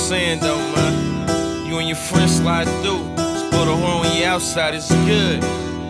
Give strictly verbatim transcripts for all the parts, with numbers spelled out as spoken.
saying though, man. You and your friends slide through. Just blow the horn when you outside, it's good.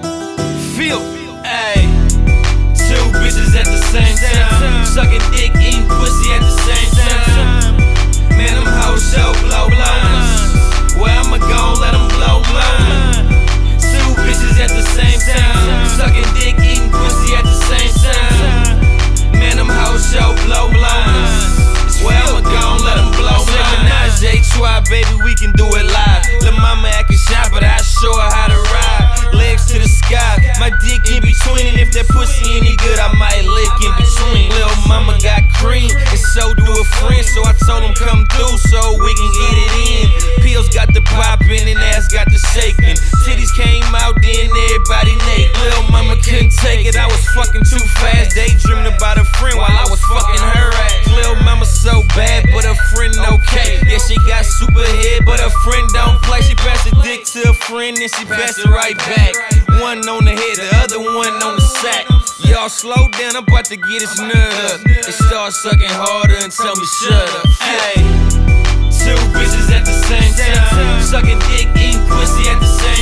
Feel, ayy. Two bitches at the same time, sucking dick, eating pussy at the same time. Man, them hoes so blow blows. Well, I'ma go let them blow blow. Two bitches at the same time, sucking dick, eating pussy at the same time. Man, them hoes so blow blows. Well, I'ma go let them blow blow. Menage a trois, baby, we can do it live. Lil' mama acting shy, but I show her how to ride. Legs to the sky, my dick in between, and if that pussy any good, I might lick in between. Lil' mama got cream, and so do a friend, so I told him come through so we can get it in. Pills got the poppin' and ass got the shaking. Titties came out, then everybody naked. Lil' mama couldn't take it, I was fucking too fast. Daydreamed about a friend while I was fucking her ass. Lil' mama so bad, but her friend okay. Yeah, she got super head, but her friend don't play. She passed the dick to a friend, then she passed it right back. One on the head, the other one on the sack. Y'all slow down, I'm about to get his nut up. They start sucking harder and tell me shut up. Hey, two bitches at the same time, sucking dick, eating pussy at the same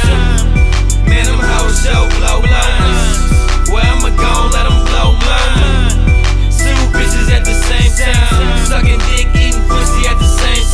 time. Man, them hoes so blow blows. Well, I'ma go let them blow blow. Two bitches at the same time, sucking dick, eating pussy at the same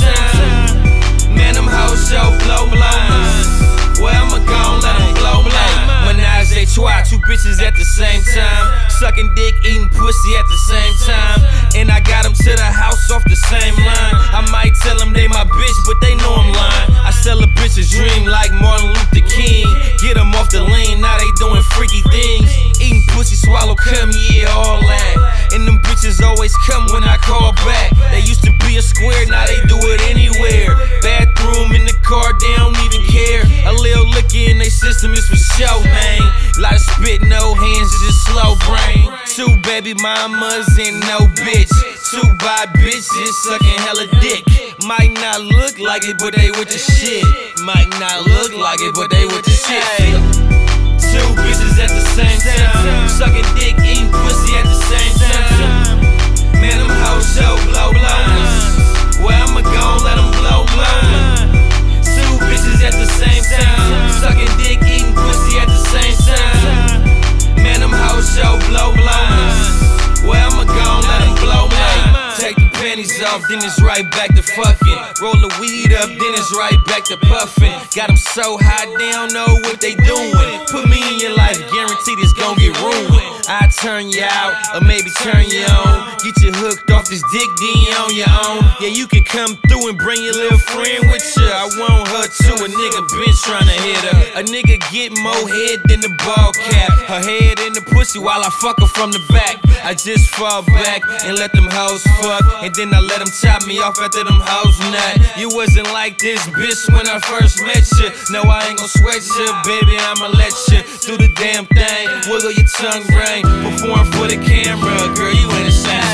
time. Man, them hoes so blow blows. Well, I'ma go let them blow blow. Menage a trois, two bitches at the same time, sucking dick, eating pussy at the same time. And I got them to the house off the same line. I might tell them they my bitch, but they know I'm lying. I sell a bitch a dream like Martin Luther King. Get them off the lean, now they doing freaky things. Eating pussy, swallow cum, yeah, all that. And them bitches always come when I call back. They used to be a square, now they do it anywhere. Bathroom, in the car, they don't even care. A little liquor in they system is for show, man. Lot of spit, no hands, just slow brain. Two baby mamas and no bitch. Two bad bitches sucking hella dick. Might not look like it, but they with the shit. Might not look like it, but they with the shit. Hey. Two bitches at the same time, sucking dick, eating pussy at the same time. Man, them hoes so blow blows. Well, I'ma go let them blow blow. Two bitches at the same time, sucking dick, eating pussy at the same time. Man, them hoes so blow blows. Well, I'ma go let them blow blow. Take the panties off, then it's right back to fucking. Roll the weed up, then it's right back to puffing. Got them so hot, they don't know what they doing. Put me in your life, guaranteed it's gon' get ruined. I turn you out, or maybe turn you on. Get you hooked off this dick, then you on your own. Yeah, you can come through and bring your little friend with you. I want her too, a nigga been tryna hit her. A nigga get more head than the ball cap. Her head in the pussy while I fuck her from the back. I just fall back and let them hoes fuck, and then I let them chop me off after them hoes nut. You wasn't like this, bitch, when I first met you. No, I ain't gon' sweat you, baby, I'ma let you do the damn thing. Wiggle your tongue ring, perform for the camera, girl, you ain't the same.